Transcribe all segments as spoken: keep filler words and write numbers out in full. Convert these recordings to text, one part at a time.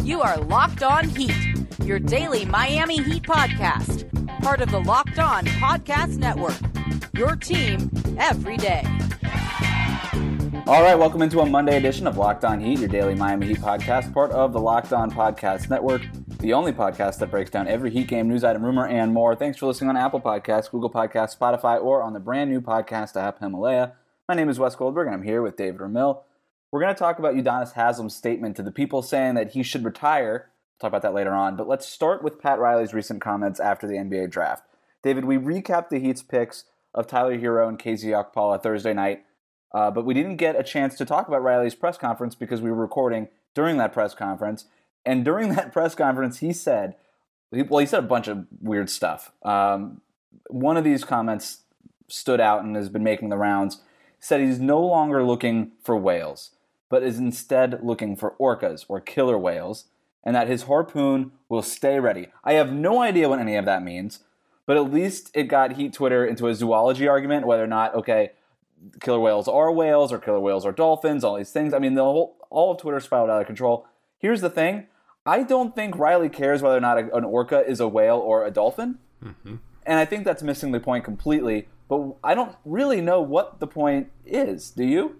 You are Locked On Heat, your daily Miami Heat podcast. Part of the Locked On Podcast Network, your team every day. All right, welcome into a Monday edition of Locked On Heat, your daily Miami Heat podcast, part of the Locked On Podcast Network, the only podcast that breaks down every Heat game, news item, rumor, and more. Thanks for listening on Apple Podcasts, Google Podcasts, Spotify, or on the brand new podcast app Himalaya. My name is Wes Goldberg, and I'm here with David Ramil. We're going to talk about Udonis Haslem's statement to the people saying that he should retire. We'll talk about that later on, but let's start with Pat Riley's recent comments after the N B A draft. David, we recapped the Heat's picks of Tyler Hero and K Z Okpala Thursday night, uh, but we didn't get a chance to talk about Riley's press conference because we were recording during that press conference. And during that press conference, he said, well, he said a bunch of weird stuff. Um, one of these comments stood out and has been making the rounds. He said he's no longer looking for whales, but is instead looking for orcas or killer whales, and that his harpoon will stay ready. I have no idea what any of that means, but at least it got Heat Twitter into a zoology argument, whether or not, okay, killer whales are whales or killer whales are dolphins, all these things. I mean, the whole, all of Twitter spiraled out of control. Here's the thing. I don't think Riley cares whether or not a, an orca is a whale or a dolphin, mm-hmm. and I think that's missing the point completely, but I don't really know what the point is. Do you?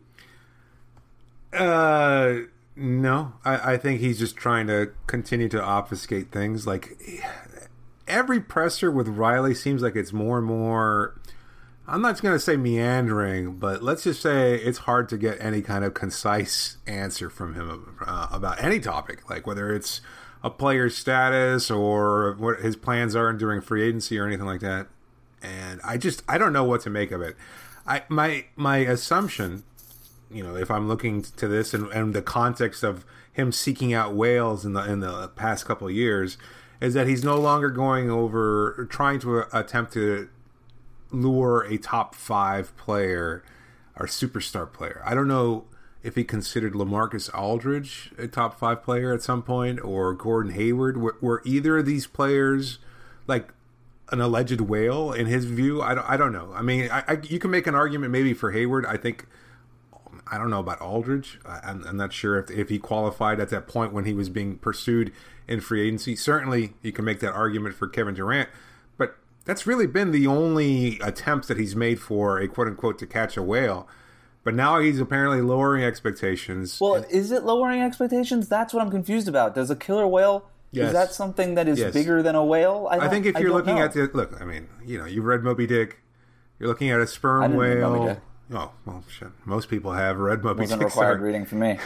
Uh, no. I, I think he's just trying to continue to obfuscate things. Like, every presser with Riley seems like it's more and more, I'm not going to say meandering, but let's just say it's hard to get any kind of concise answer from him uh, about any topic, like whether it's a player's status or what his plans are during free agency or anything like that. And I just, I don't know what to make of it. I my my assumption, you know, if I'm looking to this and, and the context of him seeking out whales in the in the past couple of years, is that he's no longer going over trying to attempt to lure a top five player or superstar player. I don't know if he considered LaMarcus Aldridge a top five player at some point or Gordon Hayward. Were, were either of these players like an alleged whale in his view? I don't, I don't know. I mean, I, I, you can make an argument maybe for Hayward. I think, I don't know about Aldridge. I, I'm, I'm not sure if, if he qualified at that point when he was being pursued in free agency. Certainly, you can make that argument for Kevin Durant. But that's really been the only attempts that he's made for a quote-unquote to catch a whale. But now he's apparently lowering expectations. Well, and, is it lowering expectations? That's what I'm confused about. Does a killer whale... Yes. Is that something that is yes. bigger than a whale? I, I think if you're looking know. at the look, I mean, you know, you've read Moby Dick. You're looking at a sperm I didn't whale. read Moby Dick. Oh well, shit. Most people have read Moby Wasn't Dick. Wasn't required so. reading for me.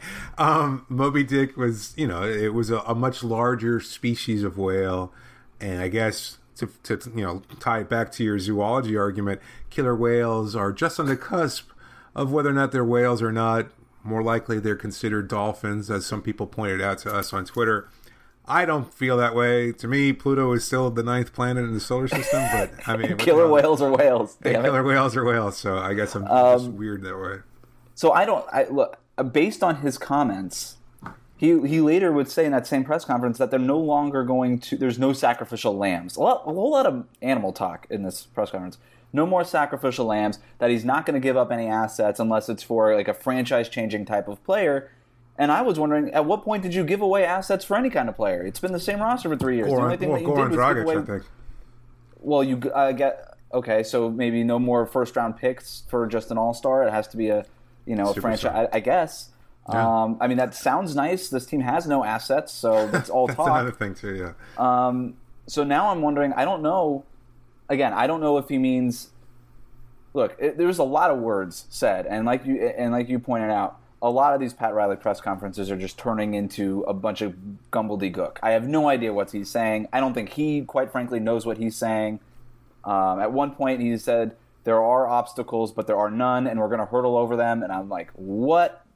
um, Moby Dick was, you know, it was a, a much larger species of whale, and I guess to, to you know tie it back to your zoology argument, killer whales are just on the cusp of whether or not they're whales or not. More likely, they're considered dolphins, as some people pointed out to us on Twitter. I don't feel that way. To me, Pluto is still the ninth planet in the solar system, but I mean... killer whales are whales. Yeah, killer whales are whales, so I guess I'm um, just weird that way. So I don't... I, look, based on his comments, he he later would say in that same press conference that they're no longer going to... There's no sacrificial lambs. A, lot, a whole lot of animal talk in this press conference. No more sacrificial lambs, that he's not going to give up any assets unless it's for like a franchise-changing type of player. And I was wondering, at what point did you give away assets for any kind of player? It's been the same roster for three years. Goran, the only thing well, that you Goran did was Dragic, give away... I think. Well, you uh, get... Okay, so maybe no more first-round picks for just an all-star. It has to be a, you know, a franchise, I, I guess. Yeah. Um, I mean, that sounds nice. This team has no assets, so that's all that's talk. That's another thing, too, yeah. Um, so now I'm wondering, I don't know... Again, I don't know if he means... Look, it, there's a lot of words said, and like you and like you pointed out, a lot of these Pat Riley press conferences are just turning into a bunch of gumbledygook. I have no idea what he's saying. I don't think he, quite frankly, knows what he's saying. Um, at one point, he said, there are obstacles, but there are none, and we're going to hurdle over them. And I'm like, what?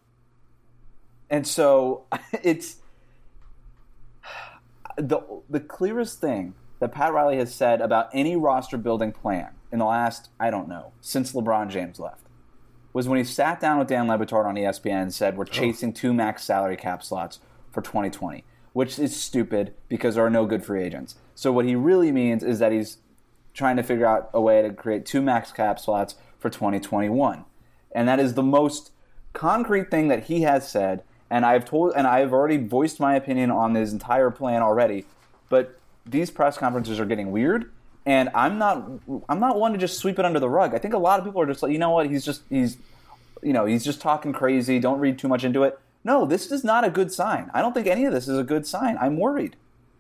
And so it's the the clearest thing that Pat Riley has said about any roster-building plan in the last, I don't know, since LeBron James left, was when he sat down with Dan Le Batard on E S P N and said, we're chasing two max salary cap slots for twenty twenty, which is stupid because there are no good free agents. So what he really means is that he's trying to figure out a way to create two max cap slots for twenty twenty-one. And that is the most concrete thing that he has said, And I've told, and I've already voiced my opinion on his entire plan already. But these press conferences are getting weird, and I'm not, I'm not one to just sweep it under the rug. I think a lot of people are just like, you know what, he's just, he's, you know, he's just talking crazy. Don't read too much into it. No, this is not a good sign. I don't think any of this is a good sign. I'm worried.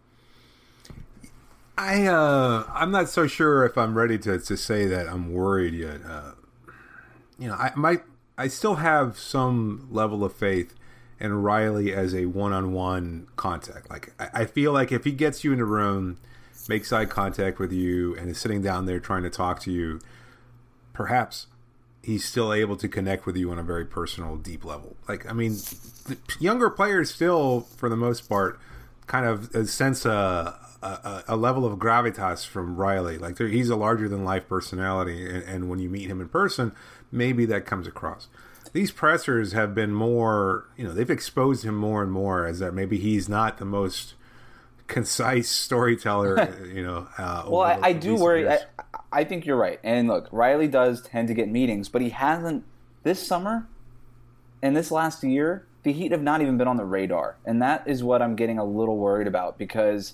I, uh, I'm not so sure if I'm ready to, to say that I'm worried yet. Uh, you know, I might, I still have some level of faith in Riley as a one-on-one contact. Like, I, I feel like if he gets you in the room, makes eye contact with you, and is sitting down there trying to talk to you, perhaps he's still able to connect with you on a very personal, deep level. Like, I mean, the younger players still, for the most part, kind of sense a, a, a level of gravitas from Riley. Like, he's a larger-than-life personality, and, and when you meet him in person, maybe that comes across. These pressers have been more, you know, they've exposed him more and more as that maybe he's not the most concise storyteller, you know. Uh, well, I, I do worry. I, I think you're right. And look, Riley does tend to get meetings, but he hasn't this summer and this last year. The Heat have not even been on the radar, and that is what I'm getting a little worried about, because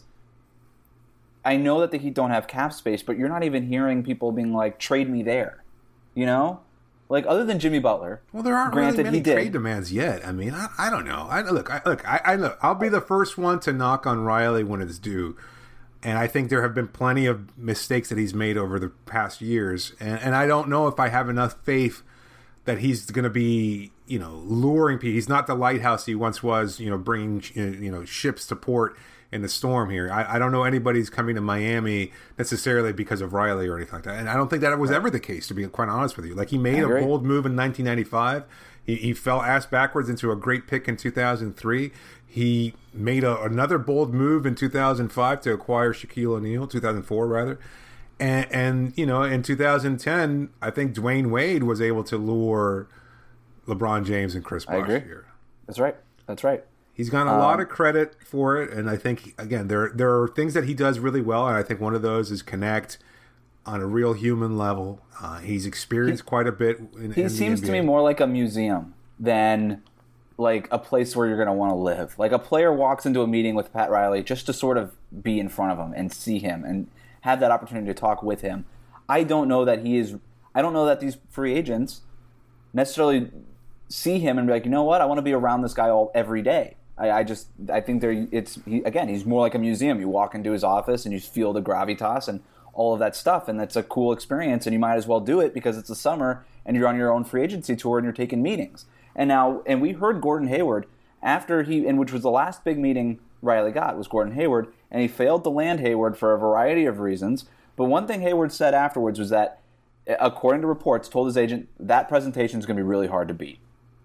I know that the Heat don't have cap space, but you're not even hearing people being like, "Trade me there," you know. Like, other than Jimmy Butler, well, there aren't granted, really many he did. trade demands yet. I mean, I, I don't know. I look, I, look, I, I look. I'll be the first one to knock on Riley when it's due, and I think there have been plenty of mistakes that he's made over the past years, and, and I don't know if I have enough faith that he's going to be, you know, luring people. He's not the lighthouse he once was, you know, bringing, you know, ships to port in the storm here. I, I don't know anybody's coming to Miami necessarily because of Riley or anything like that. And I don't think that was ever the case, to be quite honest with you. Like, he made a bold move in nineteen ninety-five. He, he fell ass backwards into a great pick in two thousand three. He made a, another bold move in two thousand five to acquire Shaquille O'Neal, two thousand four rather. And, and, you know, in two thousand ten, I think Dwayne Wade was able to lure LeBron James and Chris Bosh here. That's right. That's right. He's gotten a um, lot of credit for it, and I think, again, there there are things that he does really well, and I think one of those is connect on a real human level. Uh, he's experienced he, quite a bit in, he in seems the to me more like a museum than like a place where you're going to want to live. Like, a player walks into a meeting with Pat Riley just to sort of be in front of him and see him and have that opportunity to talk with him. I don't know that he is – I don't know that these free agents necessarily see him and be like, you know what, I want to be around this guy all every day. I, I just I think there it's he, again he's more like a museum. You walk into his office and you feel the gravitas and all of that stuff, and that's a cool experience. And you might as well do it because it's the summer and you're on your own free agency tour and you're taking meetings. And now and we heard Gordon Hayward after he and which was the last big meeting Riley got was Gordon Hayward, and he failed to land Hayward for a variety of reasons. But one thing Hayward said afterwards was that, according to reports, told his agent that presentation is going to be really hard to beat,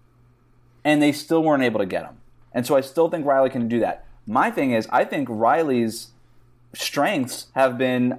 and they still weren't able to get him. And so I still think Riley can do that. My thing is, I think Riley's strengths have been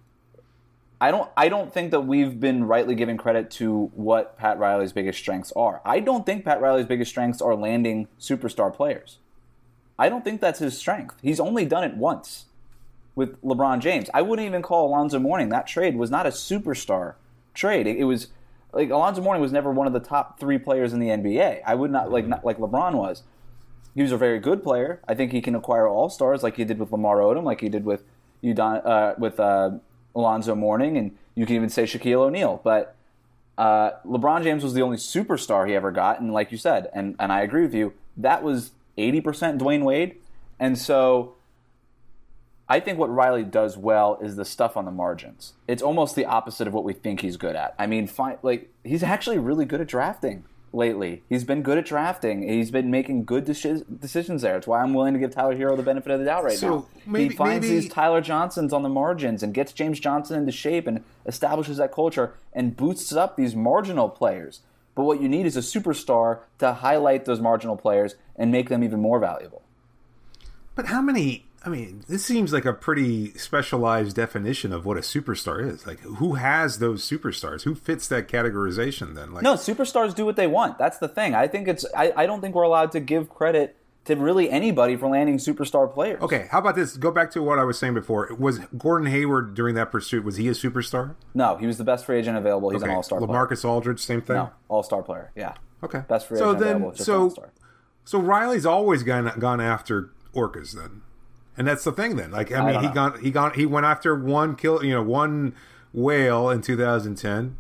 I don't I don't think that we've been rightly giving credit to what Pat Riley's biggest strengths are. I don't think Pat Riley's biggest strengths are landing superstar players. I don't think that's his strength. He's only done it once with LeBron James. I wouldn't even call Alonzo Mourning. That trade was not a superstar trade. It, it was like Alonzo Mourning was never one of the top three players in the N B A. I would not like not like LeBron was. He was a very good player. I think he can acquire all-stars like he did with Lamar Odom, like he did with Udon, uh, with uh, Alonzo Mourning, and you can even say Shaquille O'Neal. But uh, LeBron James was the only superstar he ever got, and like you said, and, and I agree with you, that was eighty percent Dwayne Wade. And so I think what Riley does well is the stuff on the margins. It's almost the opposite of what we think he's good at. I mean, fine, like he's actually really good at drafting. Lately, he's been good at drafting. He's been making good de- decisions there. It's why I'm willing to give Tyler Hero the benefit of the doubt right so now. Maybe, he finds maybe... these Tyler Johnsons on the margins and gets James Johnson into shape and establishes that culture and boosts up these marginal players. But what you need is a superstar to highlight those marginal players and make them even more valuable. But how many... I mean, this seems like a pretty specialized definition of what a superstar is. Like, who has those superstars? Who fits that categorization then? Like, no, superstars do what they want. That's the thing. I think it's. I, I don't think we're allowed to give credit to really anybody for landing superstar players. Okay, how about this? Go back to what I was saying before. Was Gordon Hayward during that pursuit? Was he a superstar? No, he was the best free agent available. He's okay. an all-star player. LaMarcus Aldridge, same thing. No, all-star player. Yeah. Okay. Best free so agent then, available. Just so. all-star. So Riley's always gone gone after orcas then, and that's the thing then. Like I mean, I he know. gone he gone he went after one kill, you know, one whale in two thousand ten.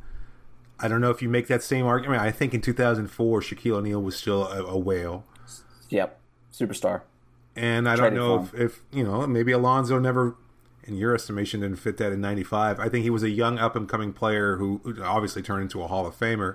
I don't know if you make that same argument. I think in two thousand four, Shaquille O'Neal was still a, a whale. Yep, superstar. And I don't Traded know for if, if you know maybe Alonzo never, in your estimation, didn't fit that in ninety-five. I think he was a young up and coming player who obviously turned into a Hall of Famer.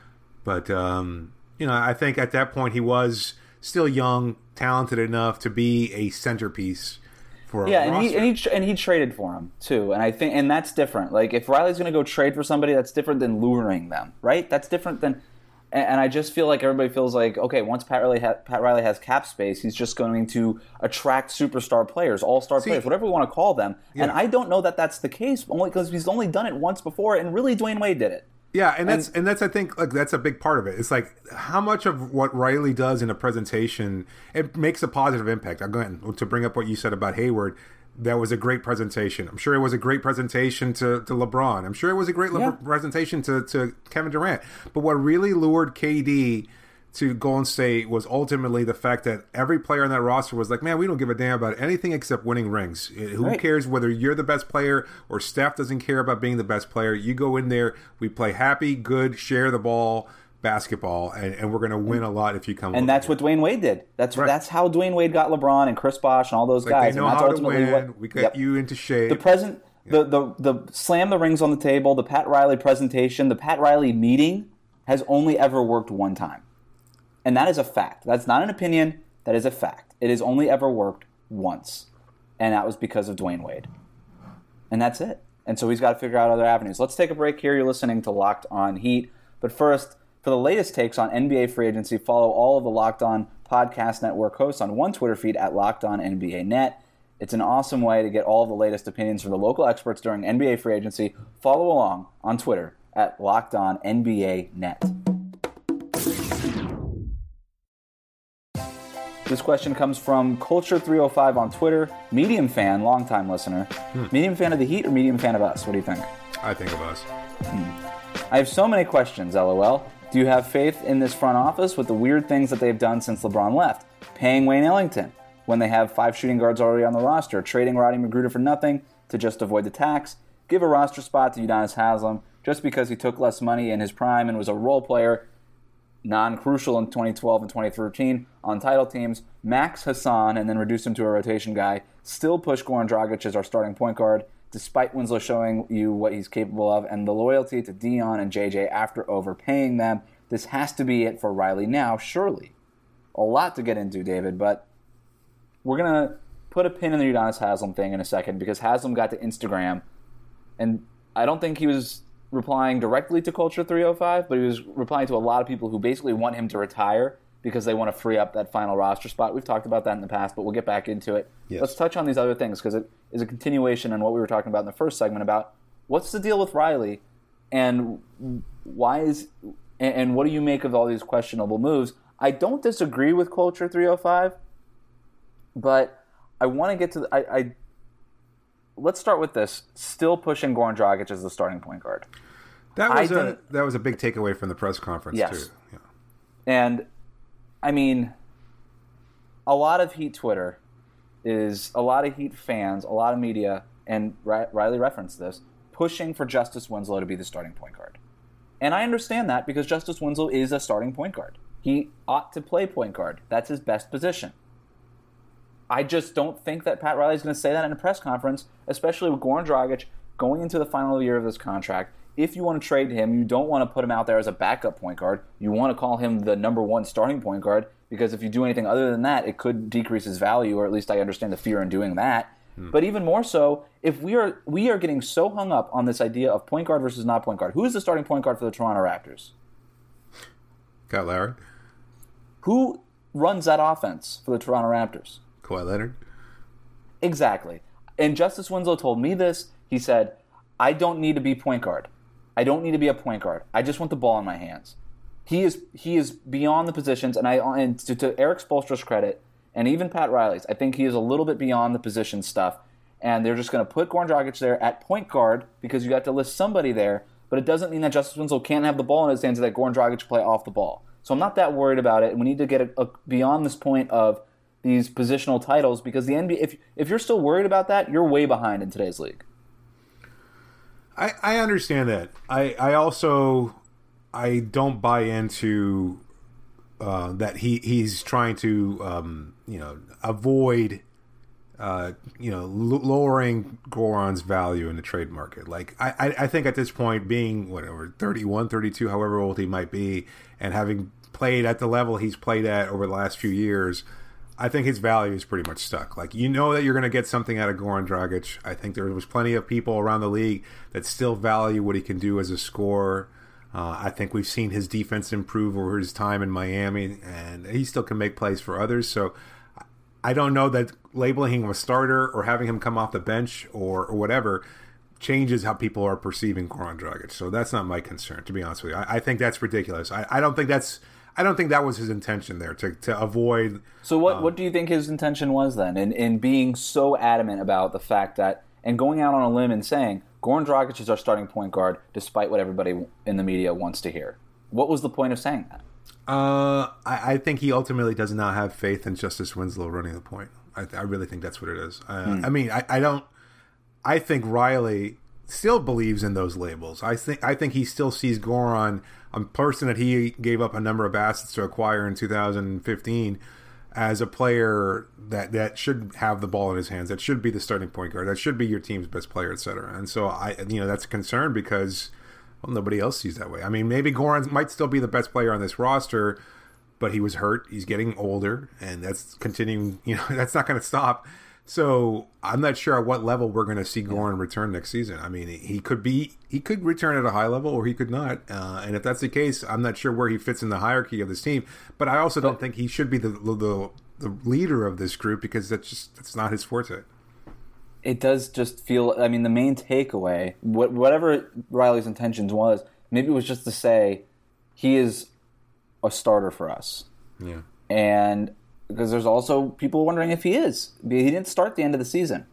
But um, you know, I think at that point he was still young, talented enough to be a centerpiece for a Yeah, and roster. he, and he and he traded for him too, and I think and that's different. Like if Riley's going to go trade for somebody, that's different than luring them, right? That's different than. And, and I just feel like everybody feels like okay, once Pat Riley ha, Pat Riley has cap space, he's just going to attract superstar players, all star See, players, whatever we want to call them. Yeah. And I don't know that that's the case, only because he's only done it once before, and really Dwayne Wade did it. Yeah, and that's and, and that's I think like that's a big part of it. It's like how much of what Riley does in a presentation it makes a positive impact. Again, to bring up what you said about Hayward, that was a great presentation. I'm sure it was a great presentation to, to LeBron. I'm sure it was a great Yeah. Le- presentation to, to Kevin Durant. But what really lured K D to Golden State was ultimately the fact that every player on that roster was like, man, we don't give a damn about anything except winning rings. Who Right. cares whether you're the best player or Steph doesn't care about being the best player? You go in there, we play happy, good, share the ball basketball, and, and we're going to win a lot if you come. And over that's here. what Dwayne Wade did. That's Right. that's how Dwayne Wade got LeBron and Chris Bosh and all those Like, guys. they know and that's how to ultimately win. what We get yep. you into shape. The present, the, the the slam the rings on the table, the Pat Riley presentation, the Pat Riley meeting has only ever worked one time, and that is a fact. That's not an opinion. That is a fact. It has only ever worked once, and that was because of Dwayne Wade, and that's it. And so he's got to figure out other avenues. Let's take a break here. You're listening to Locked On Heat, but first, for the latest takes on N B A free agency, follow all of the Locked On Podcast Network hosts on one Twitter feed at Locked On N B A Net. It's an awesome way to get all of the latest opinions from the local experts during N B A free agency. Follow along on Twitter at Locked On N B A Net. This question comes from Culture three oh five on Twitter. Medium fan, longtime listener. Medium fan of the Heat or medium fan of us? What do you think? I think of us. I have so many questions, LOL. Do you have faith in this front office with the weird things that they've done since LeBron left? Paying Wayne Ellington when they have five shooting guards already on the roster, trading Rodney McGruder for nothing to just avoid the tax, give a roster spot to Udonis Haslem just because he took less money in his prime and was a role player, non-crucial in twenty twelve and twenty thirteen on title teams, Max Hassan, and then reduce him to a rotation guy, still push Goran Dragic as our starting point guard, despite Winslow showing you what he's capable of, and the loyalty to Dion and J J after overpaying them. This has to be it for Riley now, surely. A lot to get into, David, but we're going to put a pin in the Udonis Haslem thing in a second because Haslem got to Instagram, and I don't think he was replying directly to Culture three oh five, but he was replying to a lot of people who basically want him to retire because they want to free up that final roster spot. We've talked about that in the past, but we'll get back into it. Yes. Let's touch on these other things because it is a continuation on what we were talking about in the first segment about what's the deal with Riley and why is and, and what do you make of all these questionable moves? I don't disagree with Culture three oh five, but I want to get to the, I, I let's start with this. Still pushing Goran Dragic as the starting point guard. That was I a didn't- that was a big takeaway from the press conference Yes. too. Yeah. And, I mean, a lot of Heat Twitter is a lot of Heat fans, a lot of media, and Ri- Riley referenced this, pushing for Justice Winslow to be the starting point guard. And I understand that because Justice Winslow is a starting point guard. He ought to play point guard. That's his best position. I just don't think that Pat Riley is going to say that in a press conference, especially with Goran Dragic going into the final year of this contract. If you want to trade him, you don't want to put him out there as a backup point guard. You want to call him the number one starting point guard because if you do anything other than that, it could decrease his value, or at least I understand the fear in doing that. Hmm. But even more so, if we are we are getting so hung up on this idea of point guard versus not point guard, who is the starting point guard for the Toronto Raptors? Got Larry. Who runs that offense for the Toronto Raptors? Kawhi Leonard. Exactly. And Justice Winslow told me this. He said, I don't need to be point guard. I don't need to be a point guard. I just want the ball in my hands. He is he is beyond the positions, and I and to, to Eric Spoelstra's credit, and even Pat Riley's, I think he is a little bit beyond the position stuff. And they're just going to put Goran Dragic there at point guard because you got to list somebody there, but it doesn't mean that Justice Winslow can't have the ball in his hands and that Goran Dragic play off the ball. So I'm not that worried about it. We need to get a, a, beyond this point of these positional titles because the N B A, if, if you're still worried about that, you're way behind in today's league. I, I understand that. I, I also I don't buy into uh, that he, he's trying to um, you know avoid uh, you know l- lowering Goran's value in the trade market. Like I, I, I think at this point, being whatever thirty-one, thirty-two, however old he might be, and having played at the level he's played at over the last few years, I think his value is pretty much stuck. Like, you know that you're going to get something out of Goran Dragic. I think there was plenty of people around the league that still value what he can do as a scorer. Uh, I think we've seen his defense improve over his time in Miami, and he still can make plays for others. So I don't know that labeling him a starter or having him come off the bench or, or whatever changes how people are perceiving Goran Dragic. So that's not my concern, to be honest with you. I, I think that's ridiculous. I, I don't think that's... I don't think that was his intention there, to, to avoid... So what, um, what do you think his intention was then in, in being so adamant about the fact that, and going out on a limb and saying, Goran Dragic is our starting point guard despite what everybody in the media wants to hear? What was the point of saying that? Uh, I, I think he ultimately does not have faith in Justice Winslow running the point. I, I really think that's what it is. Uh, hmm. I mean, I, I don't... I think Riley still believes in those labels. I think I think he still sees Goran, a person that he gave up a number of assets to acquire in two thousand fifteen, as a player that, that should have the ball in his hands, that should be the starting point guard, that should be your team's best player, et cetera. And so I, you know, that's a concern because well, nobody else sees that way. I mean, maybe Goran might still be the best player on this roster, but he was hurt. He's getting older, and that's continuing. You know, that's not going to stop. So I'm not sure at what level we're going to see Goran return next season. I mean, he could be, he could return at a high level, or he could not. Uh, and if that's the case, I'm not sure where he fits in the hierarchy of this team. But I also don't think he should be the the, the leader of this group because that's just that's not his forte. It does just feel. I mean, the main takeaway, what, whatever Riley's intentions was, maybe it was just to say he is a starter for us. Yeah, and. Because there's also people wondering if he is. He didn't start the end of the season.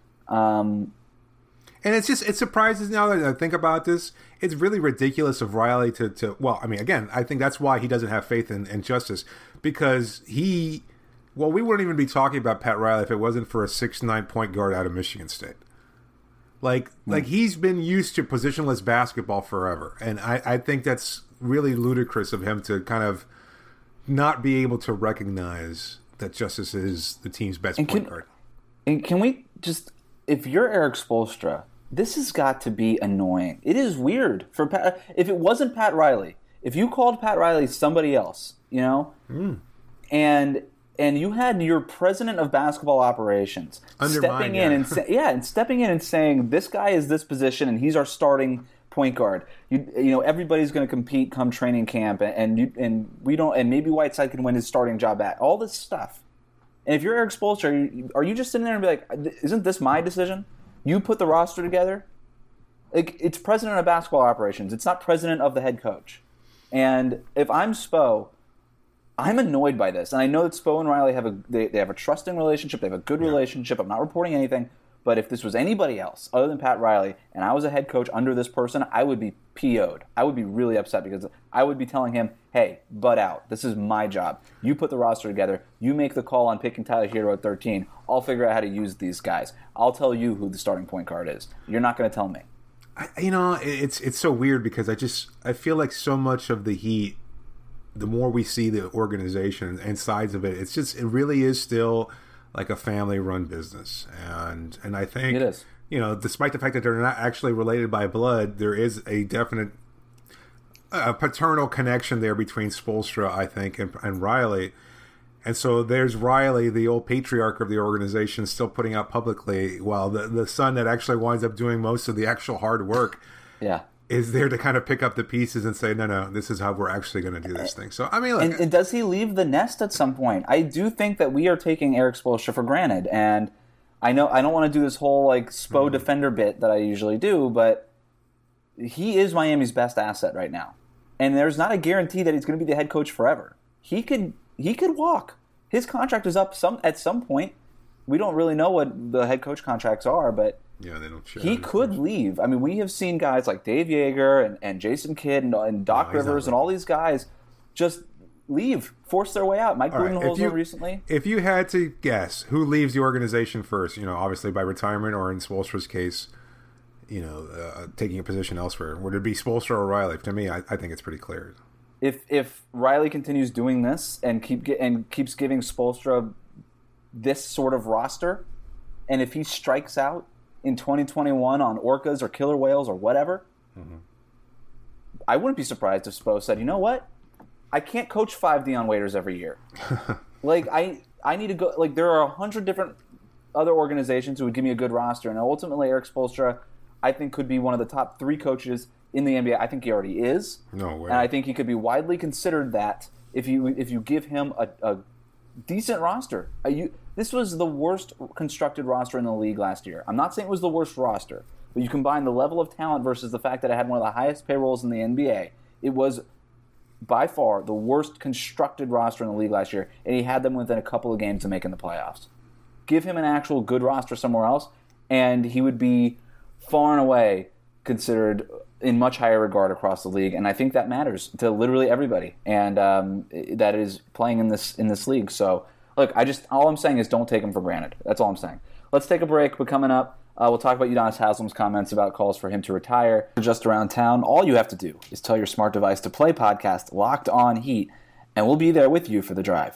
Um, and it's just, it surprises now that I think about this. It's really ridiculous of Riley to, to well, I mean, again, I think that's why he doesn't have faith in, in Justice. Because he, well, we wouldn't even be talking about Pat Riley if it wasn't for a six nine point guard out of Michigan State. Like, mm-hmm. like he's been used to positionless basketball forever. And I, I think that's really ludicrous of him to kind of not be able to recognize that Justice is the team's best and point can, guard. And can we just, if you're Eric Spoelstra, this has got to be annoying. It is weird for Pat. If it wasn't Pat Riley, if you called Pat Riley somebody else, you know, mm. and and you had your president of basketball operations Under stepping mine, in yeah. and sa- yeah, and stepping in and saying this guy is this position and he's our starting point guard. You you know everybody's going to compete come training camp, and and, you, and we don't, and maybe Whiteside can win his starting job back. All this stuff. And if you're Eric Spoelstra, are you, are you just sitting there and be like, isn't this my decision? You put the roster together. Like, it's president of basketball operations. It's not president of the head coach. And if I'm Spo, I'm annoyed by this. And I know that Spo and Riley have a they, they have a trusting relationship. They have a good yeah. relationship. I'm not reporting anything. But if this was anybody else other than Pat Riley, and I was a head coach under this person, I would be P O'd. I would be really upset because I would be telling him, hey, butt out. This is my job. You put the roster together. You make the call on picking Tyler Hero at thirteen. I'll figure out how to use these guys. I'll tell you who the starting point guard is. You're not going to tell me. I, you know, it's it's so weird because I just I feel like so much of the Heat, the more we see the organization and sides of it, it's just it really is still like a family-run business, and and I think it is. You know, despite the fact that they're not actually related by blood, there is a definite uh, paternal connection there between Spoelstra, I think, and, and Riley. And so there's Riley, the old patriarch of the organization, still putting out publicly, while the the son that actually winds up doing most of the actual hard work, yeah, is there to kind of pick up the pieces and say, no, no, this is how we're actually going to do this thing. So, I mean, look, and, and does he leave the nest at some point? I do think that we are taking Eric Spoelstra for granted, and I know I don't want to do this whole like Spo mm-hmm. defender bit that I usually do, but he is Miami's best asset right now, and there's not a guarantee that he's going to be the head coach forever. He could he could walk. His contract is up some at some point. We don't really know what the head coach contracts are, but yeah, they don't share he could leave. I mean, we have seen guys like Dave Yeager and, and Jason Kidd and, and Doc no, Rivers and all these guys just leave, force their way out. Mike All right, if Budenholzer you- recently. If you had to guess who leaves the organization first, you know, obviously by retirement or in Spoelstra's case, you know, uh, taking a position elsewhere, would it be Spoelstra or Riley? To me, I, I think it's pretty clear. If if Riley continues doing this and keep get, and keeps giving Spoelstra this sort of roster, and if he strikes out in twenty twenty-one on orcas or killer whales or whatever, mm-hmm. I wouldn't be surprised if Spo said, you know what? I can't coach five Dion Waiters every year. like I, I need to go. Like there are a hundred different other organizations who would give me a good roster, and ultimately Eric Spoelstra, I think, could be one of the top three coaches in the N B A. I think he already is. No way. And I think he could be widely considered that if you if you give him a, a decent roster. A, you, this was the worst constructed roster in the league last year. I'm not saying it was the worst roster, but you combine the level of talent versus the fact that it had one of the highest payrolls in the N B A. It was by far the worst constructed roster in the league last year, and he had them within a couple of games of making the playoffs. Give him an actual good roster somewhere else, and he would be far and away considered in much higher regard across the league, and I think that matters to literally everybody, and um, that is playing in this in this league. So, look, I just all I'm saying is don't take him for granted. That's all I'm saying. Let's take a break. But coming up, uh, we'll talk about Udonis Haslem's comments about calls for him to retire. Just around town, all you have to do is tell your smart device to play podcast Locked On Heat, and we'll be there with you for the drive.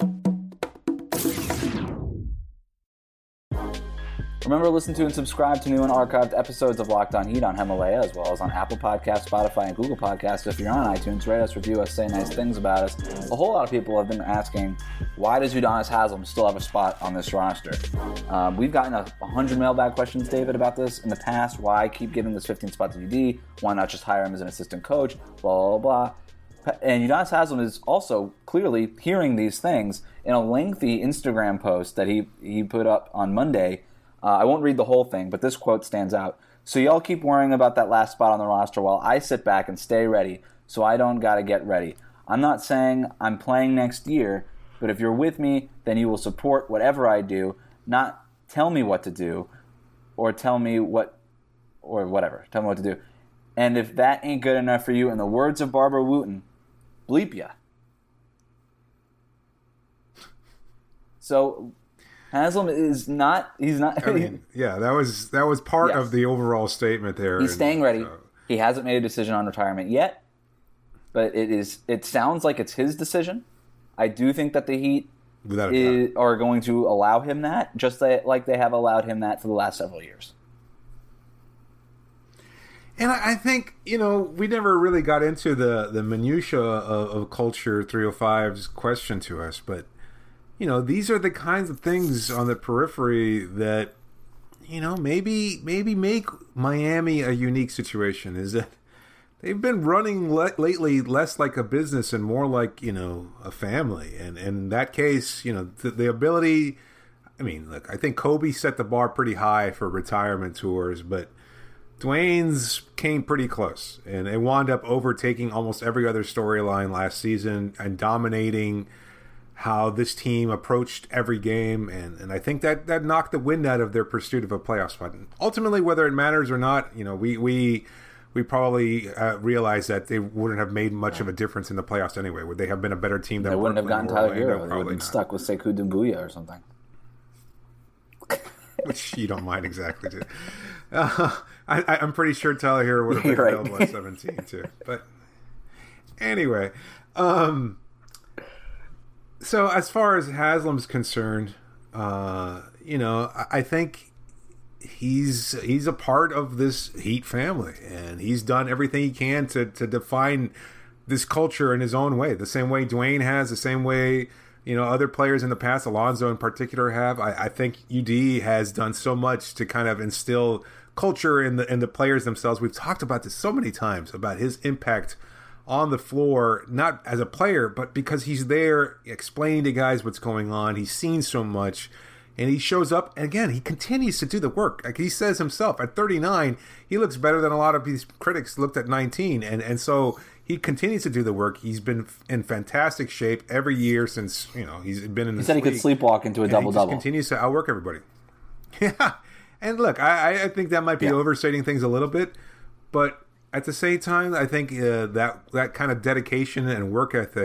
Remember to listen to and subscribe to new and archived episodes of Locked On Heat on Himalaya, as well as on Apple Podcasts, Spotify, and Google Podcasts. If you're on iTunes, rate us, review us, say nice things about us. A whole lot of people have been asking, why does Udonis Haslem still have a spot on this roster? Um, we've gotten a hundred mailbag questions, David, about this in the past. Why keep giving this fifteen spot to U D? Why not just hire him as an assistant coach? Blah, blah, blah. And Udonis Haslem is also clearly hearing these things in a lengthy Instagram post that he, he put up on Monday. Uh, I won't read the whole thing, but this quote stands out. So y'all keep worrying about that last spot on the roster while I sit back and stay ready, so I don't got to get ready. I'm not saying I'm playing next year, but if you're with me, then you will support whatever I do, not tell me what to do, or tell me what, or whatever, tell me what to do. And if that ain't good enough for you, in the words of Barbara Wooten, bleep ya. So Haslem is not. He's not. I mean, yeah, that was that was part Yes. of the overall statement there. He's and, staying ready. uh, He hasn't made a decision on retirement yet, but it is. It sounds like it's his decision. I do think that the Heat without a is, doubt. are going to allow him that, just like like they have allowed him that for the last several years. And I I think, you know, we never really got into the, the minutiae of, of Culture three oh five's question to us, but, you know, these are the kinds of things on the periphery that, you know, maybe maybe make Miami a unique situation. Is that they've been running le- lately less like a business and more like, you know, a family. And, and in that case, you know, the, the ability, I mean, look, I think Kobe set the bar pretty high for retirement tours, but Dwayne's came pretty close, and it wound up overtaking almost every other storyline last season and dominating how this team approached every game, and, and I think that, that knocked the wind out of their pursuit of a playoff spot. And ultimately, whether it matters or not, you know, we we we probably uh, realize that they wouldn't have made much of a difference in the playoffs anyway. Would they have been a better team than They wouldn't have gotten Brooklyn or Tyler Orlando? Hero. They would Probably have been not. stuck with Sekou Doumbouya or something. Which you don't mind exactly. Too. Uh, I, I'm pretty sure Tyler Hero would have been You're right. available at seventeen too. But anyway, um, so as far as Haslem's concerned, uh, you know, I, I think he's he's a part of this Heat family, and he's done everything he can to to define this culture in his own way. The same way Dwayne has, the same way, you know, other players in the past, Alonzo in particular, have. I, I think U D has done so much to kind of instill culture in the in the players themselves. We've talked about this so many times about his impact on the floor, not as a player, but because he's there explaining to guys what's going on. He's seen so much, and he shows up. And again, he continues to do the work. Like he says himself, at thirty-nine, he looks better than a lot of these critics looked at nineteen. And and so he continues to do the work. He's been in fantastic shape every year since, you know, he's been in He this said he could league. sleepwalk into a And he just double-double. continues to outwork everybody. Yeah. And look, I, I think that might be Yeah. overstating things a little bit, but at the same time, I think uh, that that kind of dedication and work ethic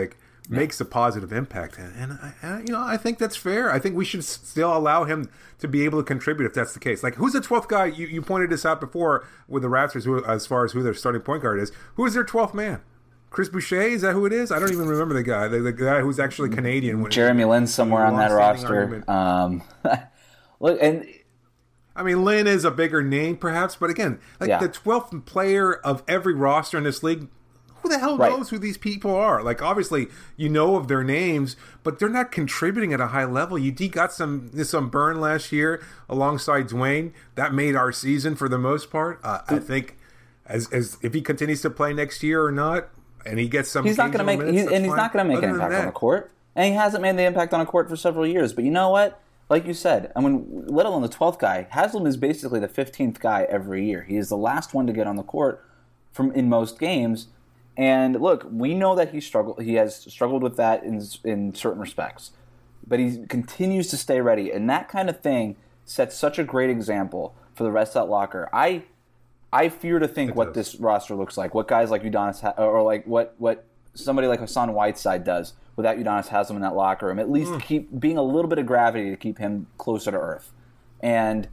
makes a positive impact. And, and I, I, you know, I think that's fair. I think we should still allow him to be able to contribute if that's the case. Like, who's the twelfth guy? You, you pointed this out before with the Raptors, who, as far as who their starting point guard is. Who is their twelfth man? Chris Boucher? Is that who it is? I don't even remember the guy. The, the guy who's actually Canadian. When Jeremy Lin somewhere on that roster. Um, look, and I mean, Lin is a bigger name, perhaps, but again, like yeah. the twelfth player of every roster in this league. Who the hell knows right. who these people are? Like, obviously, you know of their names, but they're not contributing at a high level. You got some some burn last year alongside Dwayne. That made our season for the most part. Uh, I think as as if he continues to play next year or not, and he gets some, he's not going to make, minutes, he's, and he's fine. not going to make Other an impact on the court, and he hasn't made the impact on the court for several years. But you know what? Like you said, I mean, let alone the twelfth guy, Haslam is basically the fifteenth guy every year. He is the last one to get on the court from in most games. And look, we know that he struggled. He has struggled with that in in certain respects, but he continues to stay ready, and that kind of thing sets such a great example for the rest of that locker. I I fear to think it what does. this roster looks like, what guys like Udonis ha- or like what what somebody like Hassan Whiteside does without Udonis Haslam in that locker room. At least mm. keep being a little bit of gravity to keep him closer to earth. And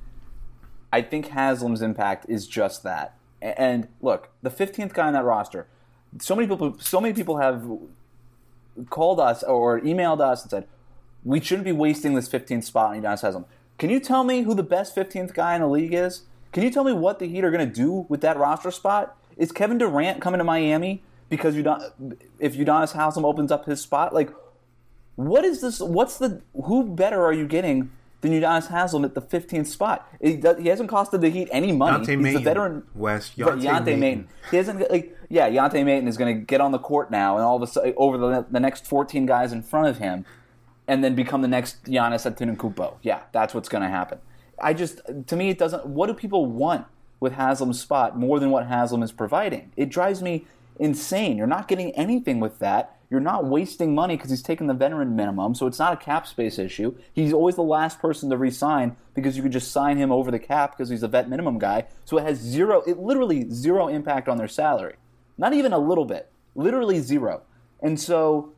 I think Haslam's impact is just that. And look, the fifteenth guy on that roster. So many people, so many people have called us or emailed us and said we shouldn't be wasting this fifteenth spot on Udonis Haslam. Can you tell me who the best fifteenth guy in the league is? Can you tell me what the Heat are going to do with that roster spot? Is Kevin Durant coming to Miami because Udon- if Udonis Haslam opens up his spot? Like, what is this? What's the? Who better are you getting than Udonis Haslam at the fifteenth spot? He, does, he hasn't costed the Heat any money. Yante He's a veteran. West. Yante, Yante Maten. He hasn't like. Yeah, Yante Maten is going to get on the court now, and all of a sudden, over the, the next fourteen guys in front of him, and then become the next Giannis Antetokounmpo. Yeah, that's what's going to happen. I just, to me, it doesn't. What do people want with Haslam's spot more than what Haslam is providing? It drives me insane. You're not getting anything with that. You're not wasting money because he's taking the veteran minimum, so it's not a cap space issue. He's always the last person to re-sign because you could just sign him over the cap because he's a vet minimum guy. So it has zero, it literally zero impact on their salary. Not even a little bit. Literally zero. And so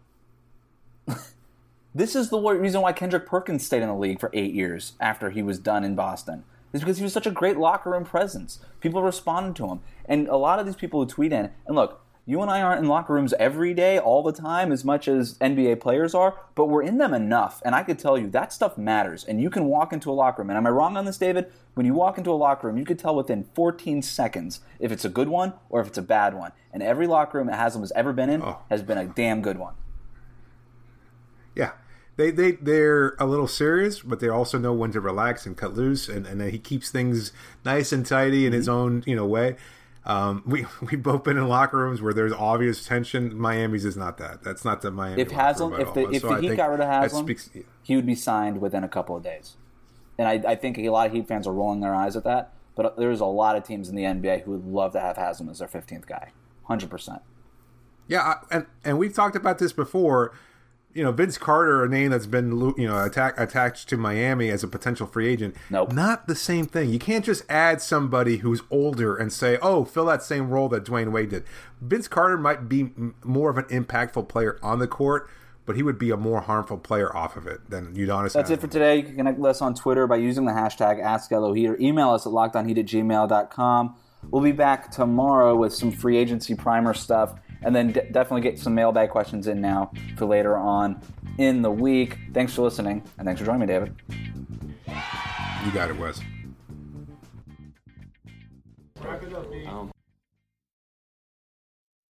this is the reason why Kendrick Perkins stayed in the league for eight years after he was done in Boston. It's because he was such a great locker room presence. People responded to him. And a lot of these people who tweet in, and look, you and I aren't in locker rooms every day, all the time, as much as N B A players are, but we're in them enough. And I could tell you, that stuff matters. And you can walk into a locker room. And am I wrong on this, David? When you walk into a locker room, you could tell within fourteen seconds if it's a good one or if it's a bad one. And every locker room that Haslam has ever been in oh. has been a damn good one. Yeah. They, they, they're a little serious, but they also know when to relax and cut loose. And, and he keeps things nice and tidy in mm-hmm. his own you know way. Um, we we've both been in locker rooms where there's obvious tension. Miami's is not that. That's not the Miami. If Haslam, if the if so the Heat got rid of Haslam, speaks, yeah. he would be signed within a couple of days. And I, I think a lot of Heat fans are rolling their eyes at that. But there's a lot of teams in the N B A who would love to have Haslam as their fifteenth guy, hundred percent. Yeah, and and we've talked about this before. You know, Vince Carter, a name that's been you know attack, attached to Miami as a potential free agent. Nope. Not the same thing. You can't just add somebody who's older and say, "Oh, fill that same role that Dwayne Wade did." Vince Carter might be more of an impactful player on the court, but he would be a more harmful player off of it than Udonis. That's it for today. You can connect with us on Twitter by using the hashtag AskLOHeat or email us at lockedonheat at gmail dot com. We'll be back tomorrow with some free agency primer stuff. And then d- definitely get some mailbag questions in now for later on in the week. Thanks for listening, and thanks for joining me, David. You got it, Wes. Um,